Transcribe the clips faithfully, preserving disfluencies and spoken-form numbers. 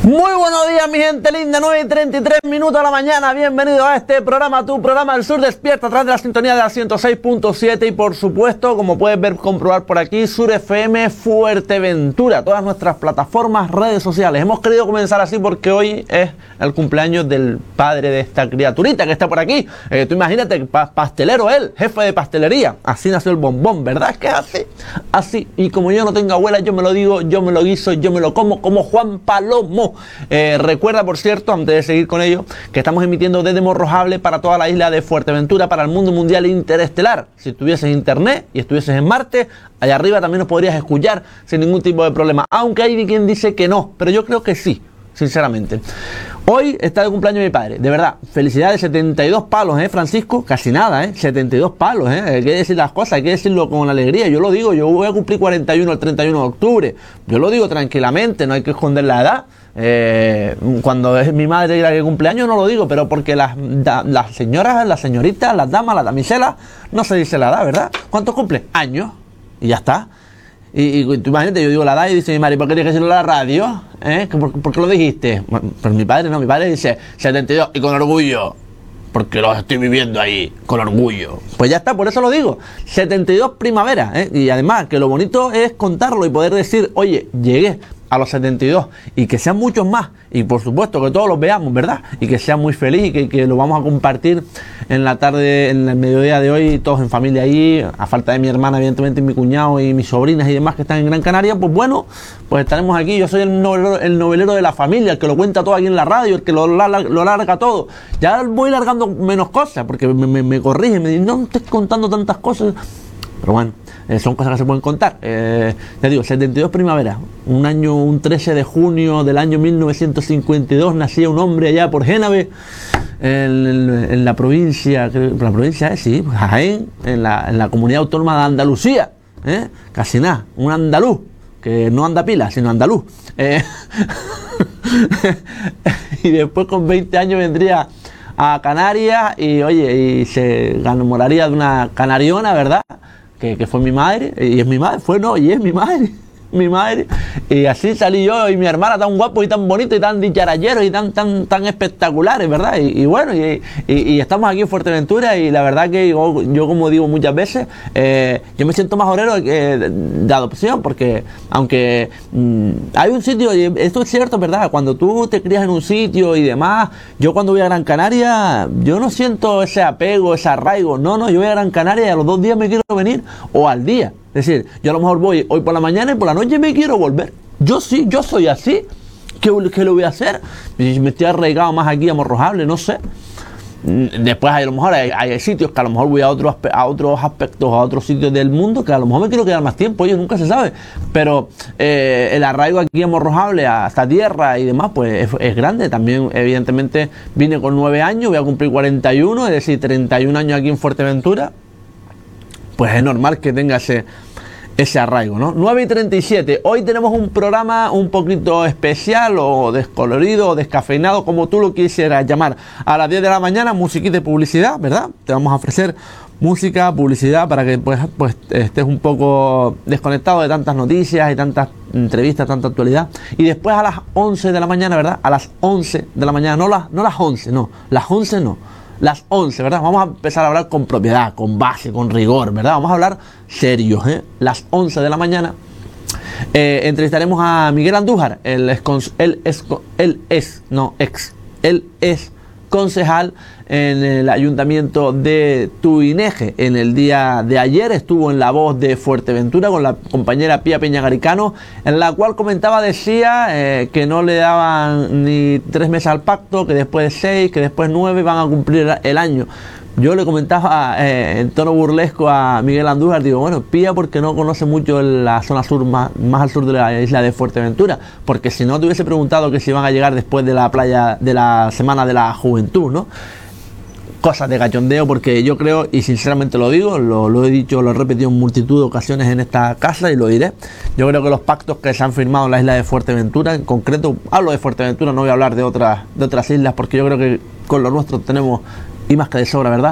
Muy buenos días, mi gente linda, nueve y treinta y tres minutos de la mañana. Bienvenido a este programa, tu programa El Sur Despierta, a través de la sintonía de la ciento seis punto siete y por supuesto, como puedes ver, comprobar por aquí, Sur F M Fuerteventura, todas nuestras plataformas, redes sociales. Hemos querido comenzar así porque hoy es el cumpleaños del padre de esta criaturita que está por aquí. Eh, tú imagínate, pa pastelero él, jefe de pastelería. Así nació el bombón, ¿verdad? Es que es así, así. Y como yo no tengo abuela, yo me lo digo, yo me lo guiso, yo me lo como, como Juan Palomo. Eh, recuerda, por cierto, antes de seguir con ello, que estamos emitiendo desde Morrojable para toda la isla de Fuerteventura, para el mundo mundial interestelar. Si tuvieses internet y estuvieses en Marte, allá arriba también nos podrías escuchar sin ningún tipo de problema. Aunque hay quien dice que no, pero yo creo que sí, sinceramente. Hoy está de cumpleaños mi padre, de verdad, felicidades, setenta y dos palos, ¿eh, Francisco? Casi nada, ¿eh? setenta y dos palos, ¿eh? Hay que decir las cosas, hay que decirlo con alegría. Yo lo digo, yo voy a cumplir cuarenta y uno el treinta y uno de octubre. Yo lo digo tranquilamente, no hay que esconder la edad. Eh, cuando es mi madre la que cumpleaños no lo digo, pero porque las, da, las señoras, las señoritas, las damas, las damiselas, no se dice la edad, ¿verdad? ¿Cuánto cumple? Años, y ya está. Y, y tú imagínate, yo digo la edad y dice mi madre, ¿por qué tienes que decirlo en la radio? ¿Eh? ¿Por, ¿Por qué lo dijiste? Bueno, pues mi padre no, mi padre dice setenta y dos y con orgullo, porque los estoy viviendo ahí, con orgullo. Pues ya está, por eso lo digo, setenta y dos primavera, ¿eh? Y además que lo bonito es contarlo y poder decir, oye, llegué a los setenta y dos y que sean muchos más y por supuesto que todos los veamos, ¿verdad? Y que sean muy feliz y que, que lo vamos a compartir en la tarde, en el mediodía de hoy, todos en familia ahí, a falta de mi hermana, evidentemente mi cuñado y mis sobrinas y demás que están en Gran Canaria. Pues bueno, pues estaremos aquí. Yo soy el novelero, el novelero de la familia, el que lo cuenta todo aquí en la radio, el que lo, lo larga todo. Ya voy largando menos cosas porque me, me, me corrigen, me dicen, no estés contando tantas cosas. Pero bueno, eh, son cosas que se pueden contar. Eh, te digo, setenta y dos primavera, un año, un trece de junio del año mil novecientos cincuenta y dos, nacía un hombre allá por Génave, en, en, en la provincia, la provincia es, sí, Jaén, en la, en la comunidad autónoma de Andalucía, ¿eh? Casi nada, un andaluz, que no anda pila, sino andaluz. Eh, y después con veinte años vendría a Canarias y, oye, y se enamoraría de una canariona, ¿verdad? Que, que fue mi madre, y es mi madre, fue no, y es mi madre, mi madre, y así salí yo y mi hermana tan guapos y tan bonitos y tan dicharayeros y tan tan tan espectaculares, ¿verdad? Y, y bueno, y, y, y estamos aquí en Fuerteventura y la verdad que yo, yo como digo muchas veces, eh, yo me siento más orero eh, de, de adopción, porque aunque mmm, hay un sitio, y esto es cierto, ¿verdad? Cuando tú te crías en un sitio y demás, yo cuando voy a Gran Canaria, yo no siento ese apego, ese arraigo, no, no, yo voy a Gran Canaria y a los dos días me quiero venir, o al día. Es decir, yo a lo mejor voy hoy por la mañana y por la noche me quiero volver. Yo sí, yo soy así. ¿Qué, qué lo voy a hacer? Me estoy arraigado más aquí a Morrojable, no sé. Después a lo mejor hay, hay sitios que a lo mejor voy a otros, a otros aspectos, a otros sitios del mundo que a lo mejor me quiero quedar más tiempo, oye, nunca se sabe. Pero eh, el arraigo aquí a Morrojable, a esta tierra y demás, pues es, es grande. También, evidentemente, vine con nueve años, voy a cumplir cuarenta y uno, es decir, treinta y un años aquí en Fuerteventura. Pues es normal que tenga ese, ese arraigo, ¿no? nueve y treinta y siete. Hoy tenemos un programa un poquito especial o descolorido o descafeinado, como tú lo quisieras llamar. A las diez de la mañana, musiquita y publicidad, ¿verdad? Te vamos a ofrecer música, publicidad, para que pues, pues estés un poco desconectado de tantas noticias y tantas entrevistas, tanta actualidad. Y después a las once de la mañana, ¿verdad? A las once de la mañana, no las, no las once, no, las once no. Las once, ¿verdad? Vamos a empezar a hablar con propiedad, con base, con rigor, ¿verdad? Vamos a hablar serios, ¿eh? Las once de la mañana eh, entrevistaremos a Miguel Andújar. Él es, él es, él es, no, ex, él es concejal en el ayuntamiento de Tuineje. En el día de ayer estuvo en La Voz de Fuerteventura con la compañera Pía Peña Garicano, en la cual comentaba, decía eh, que no le daban ni tres meses al pacto, que después de seis, que después nueve van a cumplir el año. Yo le comentaba eh, en tono burlesco a Miguel Andújar, digo, bueno, Pía porque no conoce mucho la zona sur, más, más al sur de la isla de Fuerteventura, porque si no te hubiese preguntado que si van a llegar después de la playa, de la Semana de la Juventud, ¿no? Cosas de cachondeo, porque yo creo, y sinceramente lo digo, lo, lo he dicho, lo he repetido en multitud de ocasiones en esta casa y lo diré, yo creo que los pactos que se han firmado en la isla de Fuerteventura, en concreto, hablo de Fuerteventura, no voy a hablar de otras, de otras islas, porque yo creo que con lo nuestro tenemos, y más que de sobra, ¿verdad?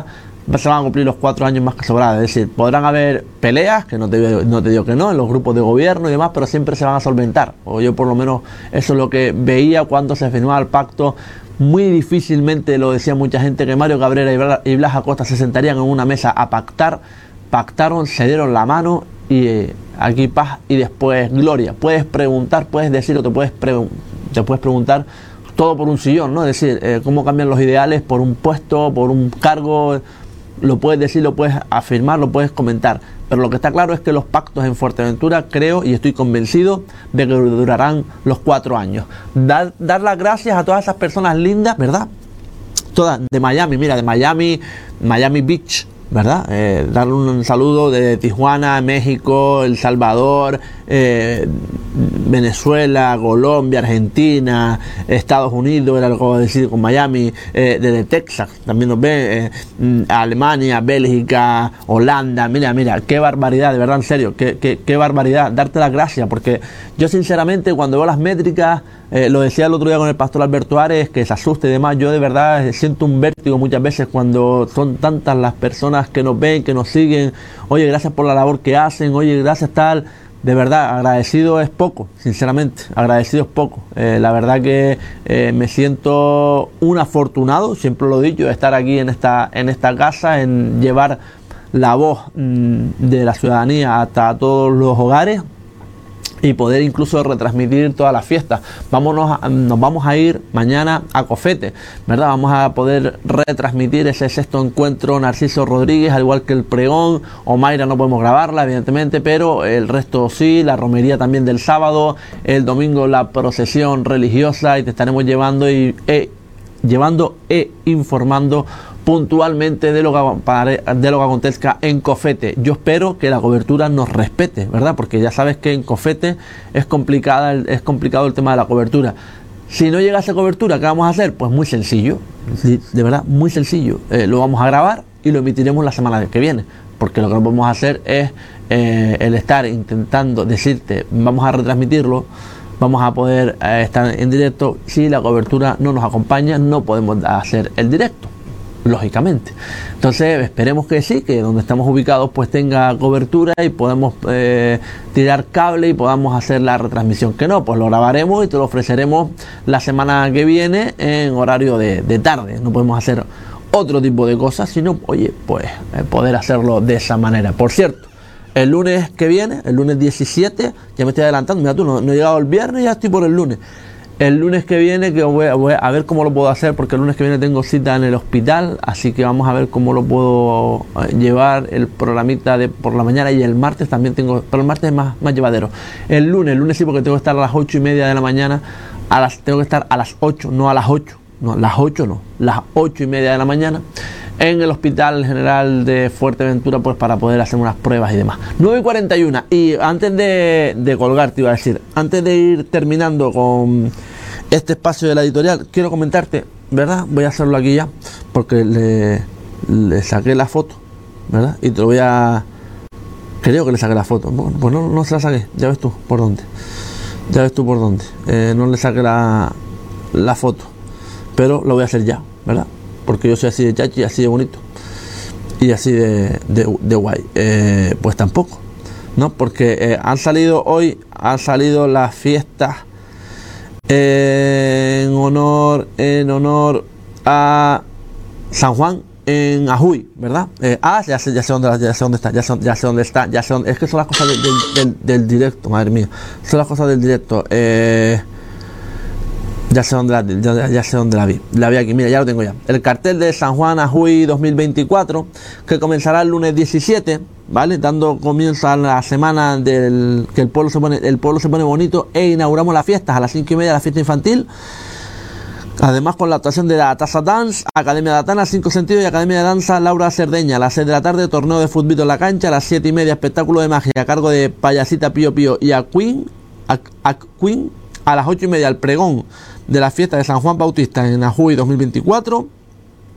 se van a cumplir los cuatro años más que sobrados. Es decir, podrán haber peleas, que no te, no te digo que no, en los grupos de gobierno y demás, pero siempre se van a solventar. O yo por lo menos eso es lo que veía cuando se firmaba el pacto. Muy difícilmente, lo decía mucha gente, que Mario Cabrera y Blas Acosta se sentarían en una mesa a pactar. Pactaron, se dieron la mano y eh, aquí paz y después gloria. Puedes preguntar, puedes decir o te puedes, pre te puedes preguntar todo por un sillón, ¿no? Es decir, eh, cómo cambian los ideales por un puesto, por un cargo. Lo puedes decir, lo puedes afirmar, lo puedes comentar. Pero lo que está claro es que los pactos en Fuerteventura, creo y estoy convencido de que durarán los cuatro años. Dar, dar las gracias a todas esas personas lindas, ¿verdad? Todas de Miami, mira, de Miami, Miami Beach, ¿verdad? Eh, darle un saludo de Tijuana, México, El Salvador, eh, Venezuela, Colombia, Argentina, Estados Unidos, era lo que voy a decir con Miami, eh, desde Texas, también nos ve, eh, Alemania, Bélgica, Holanda, mira, mira, qué barbaridad, de verdad, en serio, qué, qué, qué barbaridad, darte las gracias, porque yo sinceramente cuando veo las métricas, eh, lo decía el otro día con el pastor Alberto Ares, que se asuste y demás, yo de verdad siento un vértigo muchas veces cuando son tantas las personas que nos ven, que nos siguen, oye, gracias por la labor que hacen, oye, gracias tal. De verdad, agradecido es poco, sinceramente, agradecido es poco. Eh, la verdad que eh, me siento un afortunado, siempre lo he dicho, de estar aquí en esta, en esta casa, en llevar la voz mmm, de la ciudadanía hasta todos los hogares y poder incluso retransmitir todas las fiestas. Vámonos a, nos vamos a ir mañana a Cofete, ¿verdad? Vamos a poder retransmitir ese sexto encuentro Narciso Rodríguez, al igual que el pregón. Omaira no podemos grabarla, evidentemente, pero el resto sí, la romería también del sábado, el domingo la procesión religiosa, y te estaremos llevando y e, llevando e informando puntualmente de lo, que, de lo que acontezca en Cofete. Yo espero que la cobertura nos respete, ¿verdad? Porque ya sabes que en Cofete es, complicada, es complicado el tema de la cobertura. Si no llegase cobertura, ¿qué vamos a hacer? Pues muy sencillo, de verdad, muy sencillo. Eh, lo vamos a grabar y lo emitiremos la semana que viene, porque lo que vamos a hacer es eh, el estar intentando decirte, vamos a retransmitirlo, vamos a poder eh, estar en directo. Si la cobertura no nos acompaña, no podemos hacer el directo, lógicamente. Entonces esperemos que sí, que donde estamos ubicados pues tenga cobertura y podemos eh, tirar cable y podamos hacer la retransmisión. Que no, pues lo grabaremos y te lo ofreceremos la semana que viene en horario de, de tarde. No podemos hacer otro tipo de cosas, sino, oye, pues eh, poder hacerlo de esa manera. Por cierto, el lunes que viene, el lunes diecisiete, ya me estoy adelantando, mira tú, no, no he llegado el viernes, ya estoy por el lunes. El lunes que viene, que voy a, voy a ver cómo lo puedo hacer, porque el lunes que viene tengo cita en el hospital, así que vamos a ver cómo lo puedo llevar el programita de por la mañana, y el martes también tengo, pero el martes es más, más llevadero. El lunes, el lunes sí, porque tengo que estar a las ocho y media de la mañana, a las, tengo que estar a las ocho, no a las ocho, no, las ocho no, las ocho y media de la mañana, en el Hospital General de Fuerteventura, pues para poder hacer unas pruebas y demás. nueve y cuarenta y uno, y antes de, de colgar, te iba a decir, antes de ir terminando con este espacio de la editorial, quiero comentarte, ¿verdad? Voy a hacerlo aquí ya, porque le, le saqué la foto, ¿verdad? Y te lo voy a... Creo que le saqué la foto. Bueno, pues no, no se la saqué, ya ves tú por dónde. Ya ves tú por dónde. Eh, no le saqué la, la foto, pero lo voy a hacer ya, ¿verdad? Porque yo soy así de chachi, así de bonito y así de, de, de guay. Eh, pues tampoco, ¿no? Porque eh, han salido hoy, han salido las fiestas eh, en honor en honor a San Juan en Ajuy, ¿verdad? Eh, ah, ya sé, ya sé dónde, ya sé dónde está, ya sé, ya sé dónde está, ya sé dónde. Es que son las cosas del, del, del, del directo, madre mía, son las cosas del directo. Eh, Ya sé dónde la, ya, ya sé dónde la vi. La vi aquí, mira, ya lo tengo ya. El cartel de San Juan Ajuy dos mil veinticuatro, que comenzará el lunes diecisiete, ¿vale? Dando comienzo a la semana del que el pueblo se pone, el pueblo se pone bonito, e inauguramos las fiestas a las cinco y media, la fiesta infantil. Además, con la actuación de la Taza Dance, Academia de Atana, Cinco Sentidos y Academia de Danza Laura Cerdeña. A las seis de la tarde, torneo de fútbol en la cancha. A las siete y media, espectáculo de magia a cargo de Payasita Pío Pío y a Queen. A, a Queen. A las ocho y media, el pregón de la fiesta de San Juan Bautista en Ajuy dos mil veinticuatro.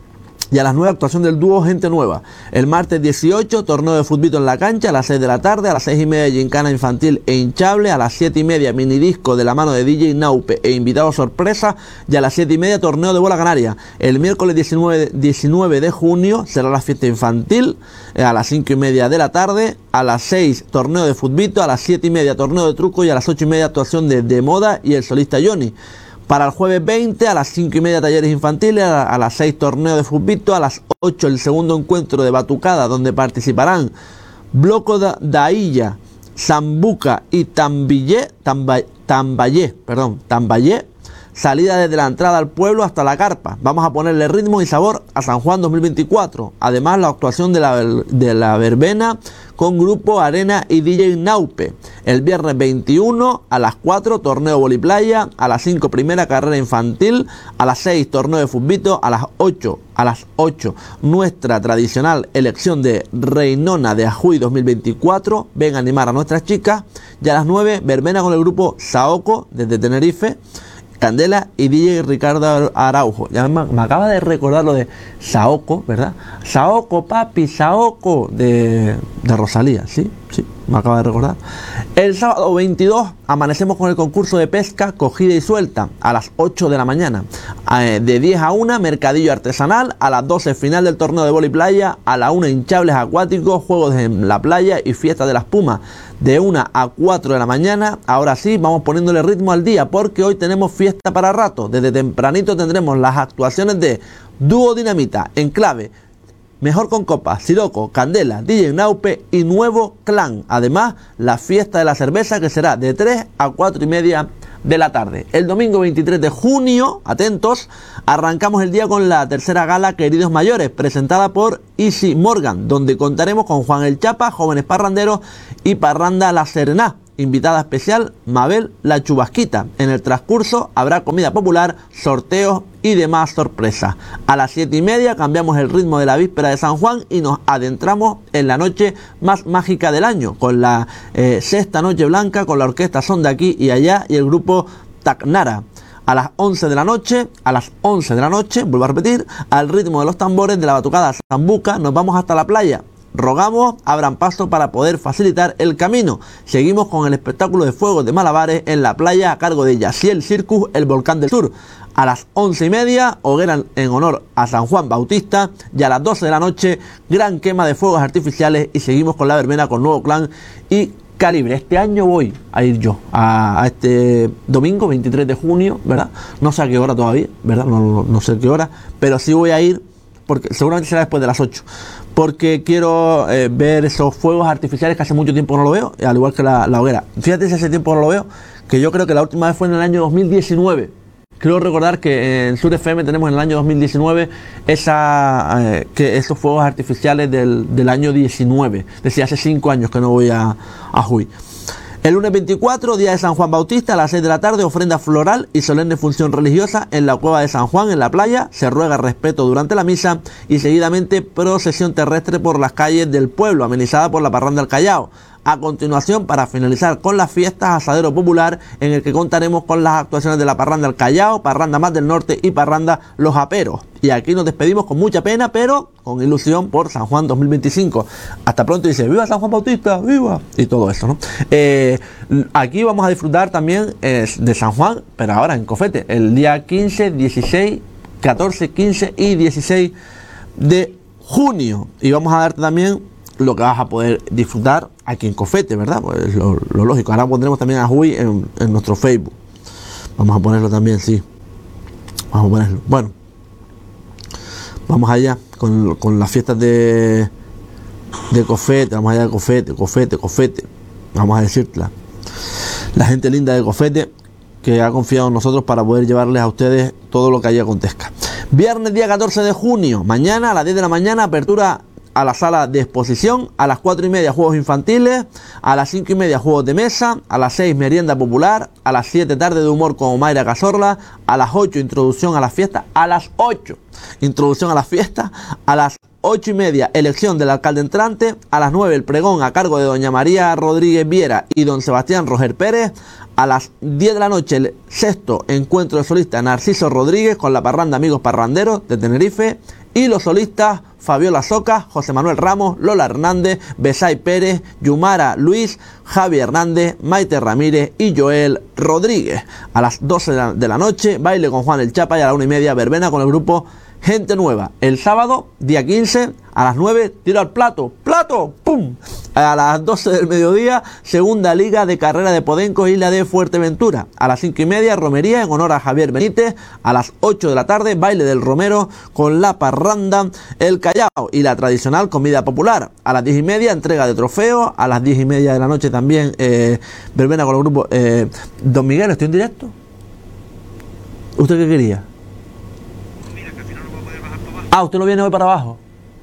Y a las nueve, actuación del dúo Gente Nueva. El martes dieciocho, torneo de fútbol en la cancha a las seis de la tarde. A las seis y media, gincana infantil e hinchable. A las siete y media, minidisco de la mano de D J Naupe e invitado sorpresa. Y a las siete y media, torneo de bola canaria. El miércoles diecinueve de junio será la fiesta infantil. A las cinco y media de la tarde. A las seis, torneo de fútbol. A las siete y media, torneo de truco. Y a las ocho y media, actuación de De Moda y el solista Johnny. Para el jueves veinte, a las cinco y media, talleres infantiles, a, a las seis, torneo de fútbol, a las ocho, el segundo encuentro de batucada, donde participarán Bloco da, Dailla, Zambuca y Tambillé, Tamba, Tambayé, perdón, Tambayé, salida desde la entrada al pueblo hasta la carpa. Vamos a ponerle ritmo y sabor a San Juan dos mil veinticuatro. Además, la actuación de la, de la verbena con grupo Arena y D J Naupe. El viernes veintiuno a las cuatro, torneo voliplaya. A las cinco, primera carrera infantil. A las seis, torneo de fútbol. A las ocho, a las ocho, nuestra tradicional elección de Reinona de Ajuy dos mil veinticuatro. Ven a animar a nuestras chicas. Y a las nueve, verbena con el grupo Saoco desde Tenerife, Candela y D J Ricardo Araujo. Ya me, me acaba de recordar lo de Saoco, ¿verdad? Saoco, papi, Saoco, de, de Rosalía, ¿sí? Sí, me acaba de recordar. El sábado veintidós amanecemos con el concurso de pesca, cogida y suelta, a las ocho de la mañana. Eh, de diez a una, mercadillo artesanal. A las doce, final del torneo de vóley playa. A la una, hinchables acuáticos, juegos en la playa y fiesta de las pumas. De una a cuatro de la mañana. Ahora sí, vamos poniéndole ritmo al día, porque hoy tenemos fiesta para rato. Desde tempranito tendremos las actuaciones de Dúo Dinamita, Enclave, Mejor con Copas, Siroco, Candela, D J Naupe y Nuevo Clan. Además, la fiesta de la cerveza, que será de tres a cuatro y media de la tarde. El domingo veintitrés de junio, atentos, arrancamos el día con la tercera gala Queridos Mayores, presentada por Easy Morgan, donde contaremos con Juan el Chapa, Jóvenes Parranderos y Parranda La Serená. Invitada especial, Mabel La Chubasquita. En el transcurso habrá comida popular, sorteos y demás sorpresas. A las siete y media cambiamos el ritmo de la víspera de San Juan y nos adentramos en la noche más mágica del año, con la eh, sexta noche blanca, con la orquesta Son de Aquí y Allá y el grupo Tacnara. A las once de la noche, a las once de la noche, vuelvo a repetir, al ritmo de los tambores de la batucada Zambuca, nos vamos hasta la playa. Rogamos abran paso para poder facilitar el camino. Seguimos con el espectáculo de fuegos de malabares en la playa a cargo de Yaciel Circus, el Volcán del Sur. A las once y media, hoguera en honor a San Juan Bautista. Y a las doce de la noche, gran quema de fuegos artificiales. Y seguimos con la verbena con Nuevo Clan y Calibre. Este año voy a ir yo a, a este domingo veintitrés de junio, ¿verdad? No sé a qué hora todavía, ¿verdad? No, no, no sé a qué hora, pero sí voy a ir, porque seguramente será después de las ocho. Porque quiero eh, ver esos fuegos artificiales que hace mucho tiempo no lo veo, al igual que la, la hoguera. Fíjate si hace tiempo no lo veo, que yo creo que la última vez fue en el año dos mil diecinueve. Creo recordar que en Sur F M tenemos en el año dos mil diecinueve esa, eh, que esos fuegos artificiales del, del año diecinueve. Es decir, hace cinco años que no voy a, a Juy. El lunes veinticuatro, día de San Juan Bautista, a las seis de la tarde, ofrenda floral y solemne función religiosa en la cueva de San Juan, en la playa. Se ruega respeto durante la misa y seguidamente procesión terrestre por las calles del pueblo, amenizada por la Parranda del Callao. A continuación, para finalizar con las fiestas, asadero popular, en el que contaremos con las actuaciones de la Parranda del Callao, Parranda Más del Norte y Parranda Los Aperos. Y aquí nos despedimos con mucha pena, pero con ilusión por San Juan dos mil veinticinco. Hasta pronto, dice, ¡viva San Juan Bautista! ¡Viva! Y todo eso, ¿no? Eh, aquí vamos a disfrutar también eh, de San Juan, pero ahora en Cofete, el día quince, dieciséis, catorce, quince y dieciséis de junio. Y vamos a darte también lo que vas a poder disfrutar aquí en Cofete, ¿verdad? Pues lo, lo lógico. Ahora pondremos también a Juy en, en nuestro Facebook. Vamos a ponerlo también, sí. Vamos a ponerlo. Bueno, vamos allá con, con las fiestas de, de Cofete. Vamos allá de Cofete, Cofete, Cofete. Vamos a decirla. La gente linda de Cofete que ha confiado en nosotros para poder llevarles a ustedes todo lo que allí acontezca. Viernes día catorce de junio. Mañana a las diez de la mañana, apertura a la sala de exposición. A las cuatro y media juegos infantiles, a las cinco y media juegos de mesa, a las seis merienda popular, a las siete tarde de humor con Mayra Cazorla, a las ocho introducción a la fiesta, a las ocho introducción a la fiesta, a las ocho y media elección del alcalde entrante, a las nueve el pregón a cargo de doña María Rodríguez Viera y don Sebastián Roger Pérez, a las diez de la noche el sexto encuentro de solista Narciso Rodríguez con la parranda Amigos Parranderos de Tenerife Y los solistas: Fabiola Soca, José Manuel Ramos, Lola Hernández, Besay Pérez, Yumara Luis, Javi Hernández, Maite Ramírez y Joel Rodríguez. A las doce de la noche, baile con Juan el Chapa, y a la una y media, verbena con el grupo Gente Nueva. El sábado, día quince, a las nueve, tiro al plato, plato, pum. A las doce del mediodía, segunda liga de carrera de Podenco, Isla de Fuerteventura. A las cinco y media, romería en honor a Javier Benítez. A las ocho de la tarde, baile del Romero con la parranda El Callao y la tradicional comida popular. A las diez y media, entrega de trofeos. A las diez y media de la noche también, eh, verbena con el grupo eh, Don Miguel. ¿Estoy en directo? ¿Usted qué quería? Ah, ¿usted no viene hoy para abajo?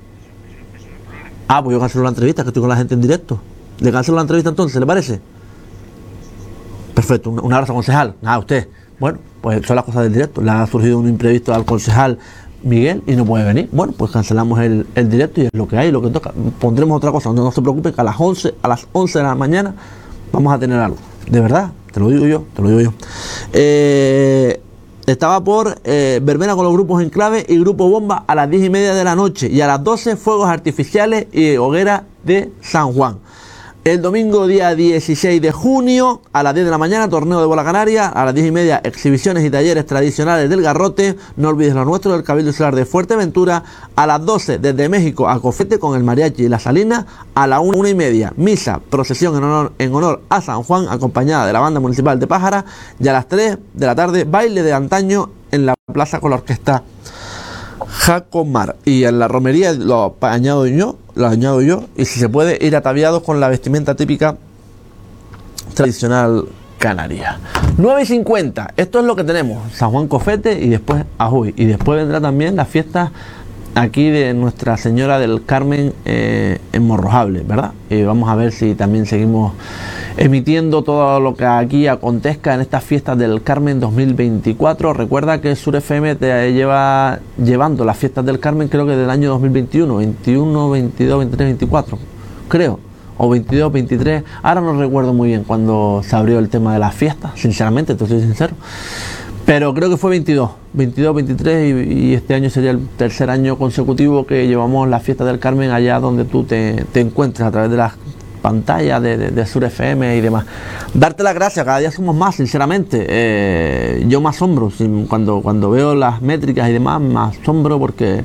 Ah, pues yo cancelo la entrevista, que estoy con la gente en directo. ¿Le cancelo la entrevista entonces, le parece? Perfecto, un, un abrazo, concejal. Nada, usted. Bueno, pues son las cosas del directo. Le ha surgido un imprevisto al concejal Miguel y no puede venir. Bueno, pues cancelamos el, el directo y es lo que hay, lo que toca. Pondremos otra cosa, no, no se preocupe, que a las once, a las once de la mañana vamos a tener algo. De verdad, te lo digo yo, te lo digo yo. Eh... Estaba por eh, verbena con los grupos Enclave y Grupo Bomba a las diez y media de la noche. Y a las doce, fuegos artificiales y hoguera de San Juan. El domingo, día dieciséis de junio, a las diez de la mañana, torneo de bola canaria. A las diez y media, exhibiciones y talleres tradicionales del Garrote. No olvides lo nuestro del Cabildo Insular de Fuerteventura. A las doce, desde México a Cofete con el mariachi y la Salina. A la una, una y media, misa, procesión en honor, en honor a San Juan, acompañada de la banda municipal de Pájara. Y a las tres de la tarde, baile de antaño en la plaza con la orquesta Jacomar. Y en la romería lo añado yo, lo añado yo, y si se puede, ir ataviados con la vestimenta típica tradicional canaria. nueve y cincuenta, esto es lo que tenemos. San Juan Cofete y después Ajuy. Y después vendrá también la fiesta aquí de Nuestra Señora del Carmen eh, en Morrojable, ¿verdad? Y vamos a ver si también seguimos emitiendo todo lo que aquí acontezca en estas fiestas del Carmen dos mil veinticuatro. Recuerda que Sur F M te lleva llevando las fiestas del Carmen, creo que del año dos mil veintiuno, veintiuno, veintidós, veintitrés, veinticuatro, creo, o veintidós, veintitrés, ahora no recuerdo muy bien cuando se abrió el tema de las fiestas, sinceramente, te soy sincero. Pero creo que fue veintidós, veintidós, veintitrés y, y este año sería el tercer año consecutivo que llevamos la fiesta del Carmen allá donde tú te, te encuentres a través de las pantallas de, de, de Sur F M y demás. Darte las gracias, cada día somos más, sinceramente. Eh, yo me asombro, cuando, cuando veo las métricas y demás, me asombro porque...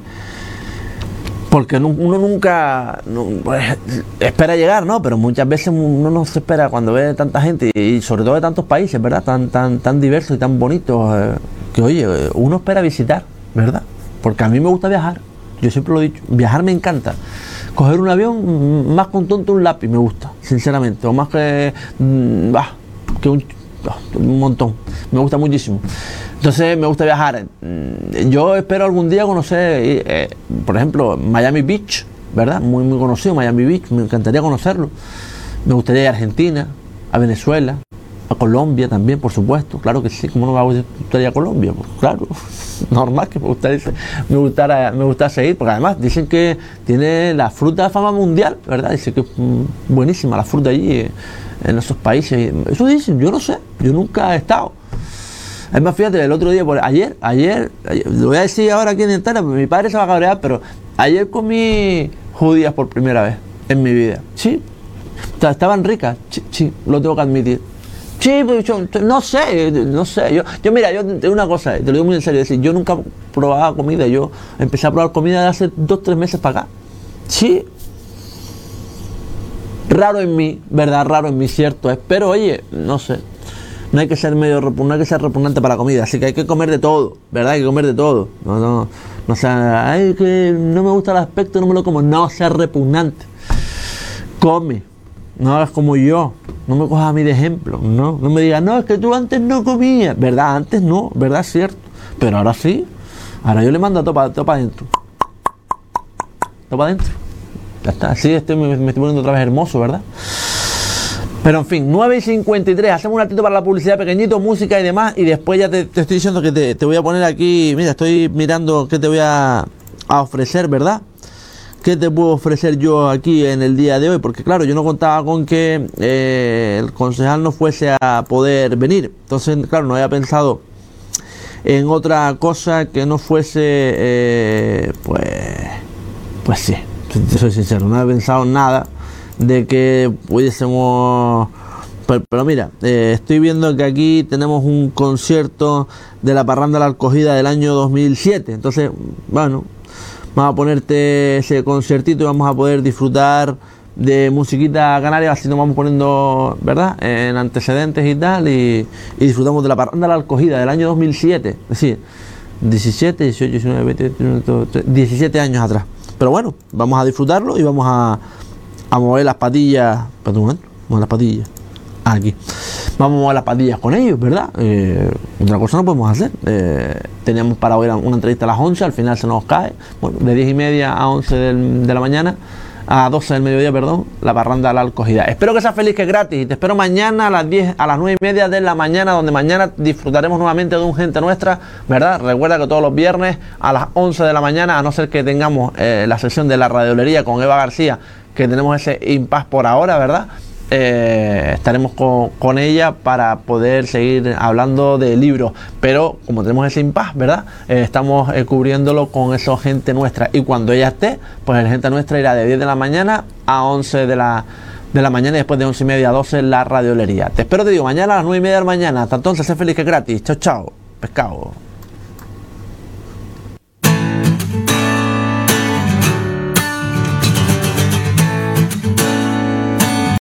Porque uno nunca no, pues, espera llegar, ¿no? Pero muchas veces uno no se espera cuando ve tanta gente y sobre todo de tantos países, ¿verdad? Tan tan tan diversos y tan bonitos eh, que, oye, uno espera visitar, ¿verdad? Porque a mí me gusta viajar. Yo siempre lo he dicho, viajar me encanta. Coger un avión, más con tonto un lápiz me gusta, sinceramente. O más que, bah, que un, un montón. Me gusta muchísimo. Entonces me gusta viajar. Yo espero algún día conocer, eh, por ejemplo, Miami Beach, ¿verdad? Muy muy conocido Miami Beach, me encantaría conocerlo. Me gustaría ir a Argentina, a Venezuela, a Colombia también, por supuesto. Claro que sí, ¿cómo no me gustaría a Colombia? Pues claro, normal que me gustaría, me gustara, me gustase ir, porque además dicen que tiene la fruta de fama mundial, ¿verdad? Dicen que es buenísima la fruta allí, en esos países. Eso dicen, yo no sé, yo nunca he estado. Es más, fíjate, el otro día, por, ayer, ayer, ayer, lo voy a decir ahora aquí en Entana, porque mi padre se va a cabrear, pero ayer comí judías por primera vez en mi vida. Sí, estaban ricas, sí, sí, lo tengo que admitir. Sí, pues yo, no sé, no sé, yo, yo mira, yo te una cosa, te lo digo muy en serio, es decir, yo nunca probaba comida, yo empecé a probar comida de hace dos, tres meses para acá. Sí, raro en mí, verdad, raro en mí, cierto es, pero oye, no sé. No hay que ser medio repugnante, no hay que ser repugnante para la comida, así que hay que comer de todo, ¿verdad? Hay que comer de todo. No, no, no sea, ay, que no me gusta el aspecto, no me lo como. No, sea repugnante. Come. No hagas como yo. No me cojas a mí de ejemplo. No, no me digas, no, es que tú antes no comías. ¿Verdad? Antes no, ¿verdad? Es cierto. Pero ahora sí. Ahora yo le mando a topa, topa adentro. Topa adentro. Ya está. Así estoy, me, me estoy poniendo otra vez hermoso, ¿verdad? Pero en fin, nueve y cincuenta y tres, hacemos un ratito para la publicidad pequeñito, música y demás, y después ya te, te estoy diciendo que te, te voy a poner aquí, mira, estoy mirando qué te voy a, a ofrecer, ¿verdad? ¿Qué te puedo ofrecer yo aquí en el día de hoy? Porque claro, yo no contaba con que eh, el concejal no fuese a poder venir, entonces claro, no había pensado en otra cosa que no fuese, eh, pues, pues sí, te soy sincero, no he pensado en nada de que pudiésemos... Pero, pero mira, eh, estoy viendo que aquí tenemos un concierto de la Parranda La Alcogida del año dos mil siete. Entonces, bueno, vamos a ponerte ese conciertito y vamos a poder disfrutar de musiquita canaria, así nos vamos poniendo, ¿verdad?, en antecedentes y tal, y, y disfrutamos de la Parranda La Alcogida del año dos mil siete. Es decir, diecisiete, dieciocho, diecinueve, veinte, veintiuno, diecisiete años atrás. Pero bueno, vamos a disfrutarlo y vamos a, a mover las patillas. Perdón, mover las patillas. Aquí vamos a mover las patillas con ellos, ¿verdad? Eh, otra cosa no podemos hacer. Eh, teníamos para hoy una entrevista a las once, al final se nos cae. Bueno, de diez y media a once del, de la mañana, a doce del mediodía, perdón, la Parranda La Alcogida. Espero que seas feliz, que es gratis, y te espero mañana a las diez, a las nueve y media de la mañana, donde mañana disfrutaremos nuevamente de un Gente Nuestra, ¿verdad? Recuerda que todos los viernes a las once de la mañana, a no ser que tengamos eh, la sesión de la radiolería con Eva García, que tenemos ese impasse por ahora, ¿verdad? Eh, estaremos con, con ella para poder seguir hablando de libros, pero como tenemos ese impasse, ¿verdad? Eh, estamos eh, cubriéndolo con eso Gente Nuestra, y cuando ella esté, pues el Gente Nuestra irá de diez de la mañana a once de la, de la mañana, y después de once y media a doce la radiolería. Te espero, te digo, mañana a las nueve y media de la mañana. Hasta entonces, sé feliz, que es gratis. Chao, chao, pescado.